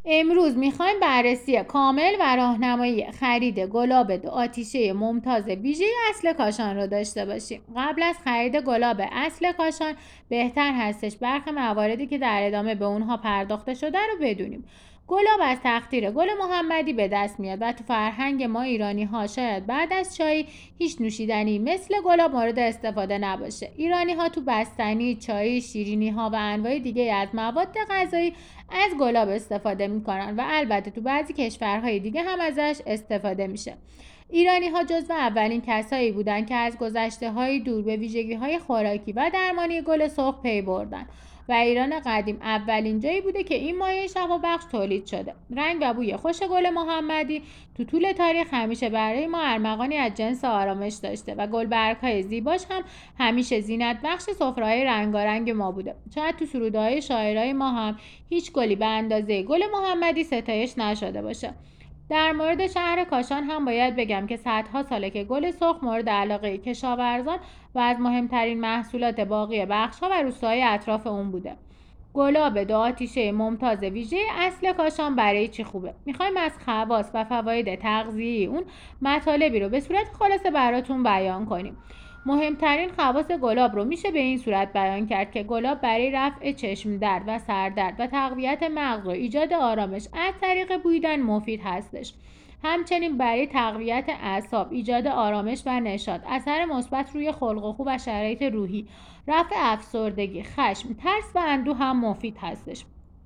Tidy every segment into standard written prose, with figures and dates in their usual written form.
امروز میخوایم بررسی کامل و راهنمایی خرید گلاب دو آتیشه ممتاز ویژه اصل کاشان رو داشته باشیم. قبل از خرید گلاب اصل کاشان بهتر هستش برخی مواردی که در ادامه به اونها پرداخته شده رو بدونیم. گلاب از تقطیر گل محمدی به دست میاد و تو فرهنگ ما ایرانی ها شاید بعد از چای هیچ نوشیدنی مثل گلاب مورد استفاده نباشه. ایرانی ها تو بستنی، چای، شیرینی ها و انواع دیگه از مواد غذایی از گلاب استفاده میکنن و البته تو بعضی کشورهای دیگه هم ازش استفاده میشه. ایرانی ها جزو اولین کسایی بودن که از گذشته های دور به ویژگی های خوراکی و درمانی گل سرخ پی بردن و ایران قدیم اولین جایی بوده که این مایع شفابخش تولید شده. رنگ و بوی خوش گل محمدی تو طول تاریخ همیشه برای ما ارمغانی از جنس آرامش داشته و گلبرگ‌های زیباش هم همیشه زینت بخش سفره‌های رنگارنگ ما بوده. شاید تو سروده‌های شاعرای ما هم هیچ گلی به اندازه گل محمدی ستایش نشده باشه. در مورد شهر کاشان هم باید بگم که صدها ساله که گل سرخ مورد علاقه کشاورزان و از مهمترین محصولات باقی بخش‌ها و روستاهای اطراف اون بوده. گلاب دو آتیشه ممتاز ویژه اصل کاشان برای چی خوبه؟ میخوایم از خواص و فواید تغذیه‌ای اون مطالبی رو به صورت خلاصه براتون بیان کنیم. مهمترین خواص گلاب رو میشه به این صورت بیان کرد که گلاب برای رفع چشم درد و سردرد و تقویت مغز و ایجاد آرامش از طریق بویدن مفید هستش. همچنین برای تقویت اعصاب، ایجاد آرامش و نشاط، اثر مثبت روی خلق و خو و شرایط روحی، رفع افسردگی، خشم، ترس و اندوه هم مفید هستش.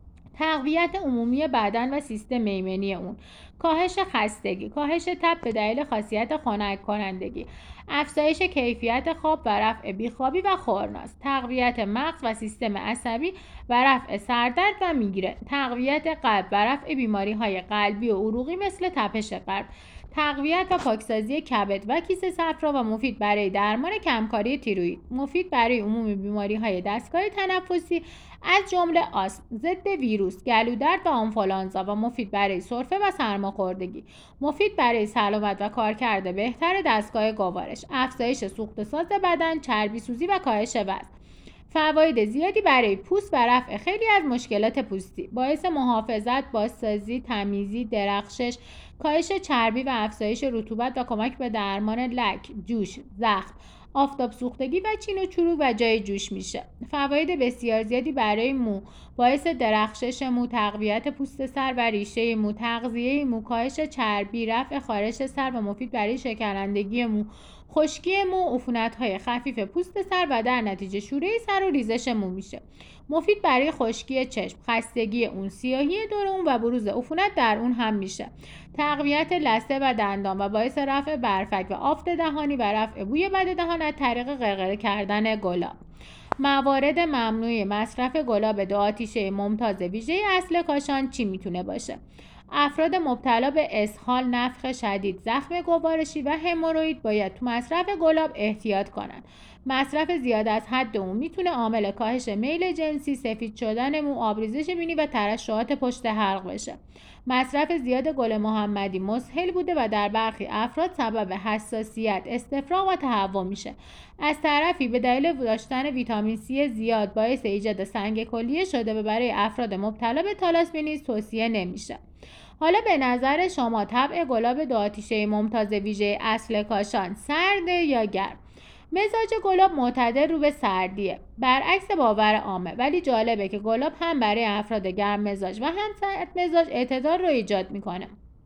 تقویت عمومی بدن و سیستم ایمنی اون، کاهش خستگی، کاهش تب به دلیل خاصیت خنک کنندگی، افزایش کیفیت خواب و رفع بیخوابی و خورناس، تقویت مغز و سیستم عصبی و رفع سردرد و میگرن، تقویت قلب و رفع بیماری های قلبی و عروقی مثل تپش قلب، تقویت و پاکسازی کبد و کیسه صفرا و مفید برای درمان کمکاری تیروئید، مفید برای عموم بیماری های دستگاه تنفسی از جمله آسم، ضد ویروس، گلودرد و آنفولانزا و مفید برای سرفه و سرماخوردگی، مفید برای سلامت و کارکرد بهتر دستگاه گوارش، افزایش سوخت ساز بدن، چربی سوزی و کاهش وزن. فواید زیادی برای پوست و رفع خیلی از مشکلات پوستی، باعث محافظت، بازسازی، تمیزی، درخشش، کاهش چربی و افزایش رطوبت و کمک به درمان لک، جوش، زخم، آفتاب سوختگی و چین و چروک و جای جوش میشه. فواید بسیار زیادی برای مو، باعث درخشش مو، تقویت پوست سر و ریشه مو، تغذیه مو، کاهش چربی، رفع خارش سر و مفید برای شکنندگی مو، خشکی مو، عفونت‌های خفیف پوست سر و در نتیجه شوره سر و ریزش مو میشه. مفید برای خشکی چشم، خستگی اون، سیاهی دور اون و بروز عفونت در اون هم میشه. تقویت لثه و دندان و باعث رفع برفک و آفت دهانی و رفع بوی بد دهان از طریق غرغره کردن گلاب. موارد ممنوع مصرف گلاب دو آتیشه ممتاز ویژه اصل کاشان چی میتونه باشه؟ افراد مبتلا به اسهال، نفخ شدید، زخم گوارشی و هموروئید باید تو مصرف گلاب احتیاط کنن. مصرف زیاد از حد اون میتونه عامل کاهش میل جنسی، سفید شدن مو، آبریزش بینی و ترشحات پشت حلق بشه. مصرف زیاد گل محمدی مسهل بوده و در برخی افراد سبب حساسیت، استفراغ و تهوع میشه. از طرفی به دلیل داشتن ویتامین C زیاد باعث ایجاد سنگ کلیه شده و برای افراد مبتلا به تالاسمی نیز توصیه نمیشه. حالا به نظر شما طبع گلاب دو آتیشه ممتاز ویژه اصل کاشان سرد یا گرم؟ مزاج گلاب معتدل رو به سردیه، برعکس باور عامه، ولی جالبه که گلاب هم برای افراد گرم مزاج و هم سرد مزاج اعتدال رو ایجاد میکنه.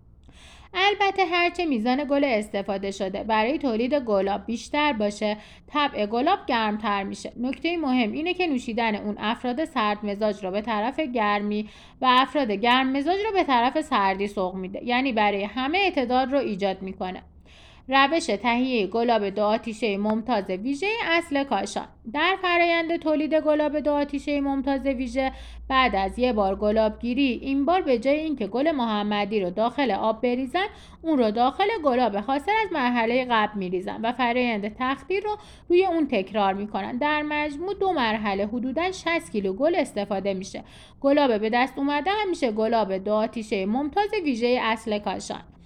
البته هرچه میزان گل استفاده شده برای تولید گلاب بیشتر باشه، طبع گلاب گرمتر میشه. نکته مهم اینه که نوشیدن اون افراد سرد مزاج رو به طرف گرمی و افراد گرم مزاج رو به طرف سردی سوق میده، یعنی برای همه اعتدال رو ایجاد میکنه. روش تهیه گلاب دو آتیشه ممتاز ویژه اصل کاشان. در فرایند تولید گلاب دو آتیشه ممتاز ویژه، بعد از یک بار گلاب گیری، این بار به جای اینکه گل محمدی رو داخل آب بریزن، اون رو داخل گلاب حاصل از مرحله قبل میریزن و فرایند تخدیر رو روی اون تکرار میکنن. در مجموع 2 مرحله حدوداً 60 کیلو گل استفاده میشه. گلاب به دست اومده هم میشه گلاب دو آتیشه ممتاز ویژه اصل کاشان.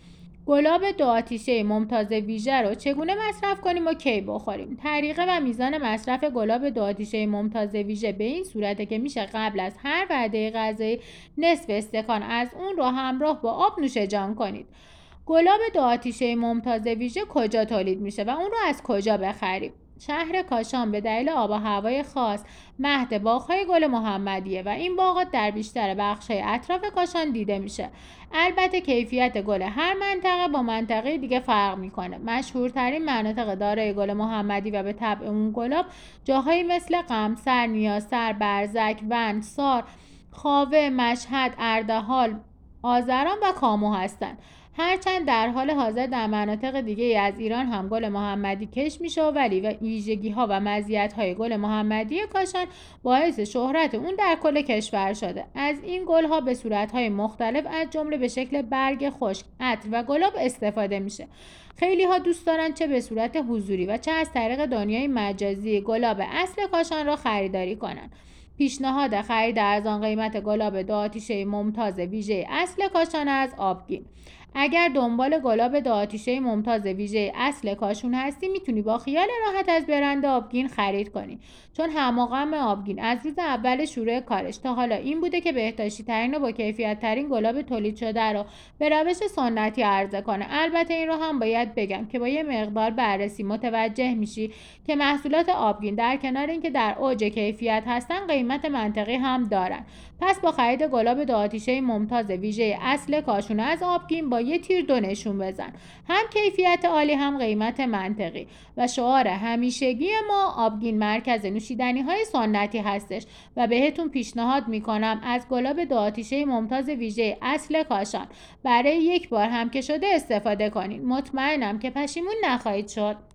گلاب دو آتیشه ممتاز ویژه رو چگونه مصرف کنیم و کی بخوریم؟ طریقه و میزان مصرف گلاب دو آتیشه ممتاز ویژه به این صورته که میشه قبل از هر وعده غذایی نصف استکان از اون رو همراه با آب نوش جان کنید. گلاب دو آتیشه ممتاز ویژه کجا تولید میشه و اون رو از کجا بخریم؟ شهر کاشان به دلیل آب و هوای خاص مهد باغ‌های گل محمدیه و این باغات در بیشتر بخش‌های اطراف کاشان دیده میشه. البته کیفیت گل هر منطقه با منطقه دیگه فرق میکنه. مشهورترین مناطق دارای گل محمدی و به طبع اون گلاب جاهایی مثل قمصر، نیاسر، برزک، وند، سار، خاوه، مشهد، اردهال، آذران و کامو هستند. هرچند در حال حاضر در مناطق دیگه از ایران هم گل محمدی کش میشه ولی ویژگی‌ها و مزیت‌های گل محمدی کاشان باعث شهرت اون در کل کشور شده. از این گل‌ها به صورت‌های مختلف از جمله به شکل برگ خشک، عطر و گلاب استفاده میشه. خیلی ها دوست دارن چه به صورت حضوری و چه از طریق دنیای مجازی گلاب اصل کاشان را خریداری کنن. پیشنهاد خرید ارزان قیمت گلاب دو آتیشه ممتاز ویژه اصل کاشان از آبگین. اگر دنبال گلاب دو آتیشه ممتاز ویژه اصل کاشان هستی میتونی با خیال راحت از برند آبگین خرید کنی، چون هماغم آبگین از روز اول شروع کارش تا حالا این بوده که بهداشتی ترین و با کیفیت ترین گلاب تولید شده رو به روش سنتی عرضه کنه. البته این رو هم باید بگم که با یه مقدار بررسی متوجه میشی که محصولات آبگین در کنار اینکه در اوج کیفیت هستن قیمت منطقی هم دارن. پس با خرید گلاب دو آتیشه ممتاز ویژه اصل کاشان از آبگین با یه تیر دو نشون بزن، هم کیفیت عالی هم قیمت منطقی. و شعار همیشگی ما آبگین مرکز نوشیدنی های سنتی هستش و بهتون پیشنهاد میکنم از گلاب دو آتیشه ممتاز ویژه اصل کاشان برای یک بار هم که شده استفاده کنین. مطمئنم که پشیمون نخواهید شد.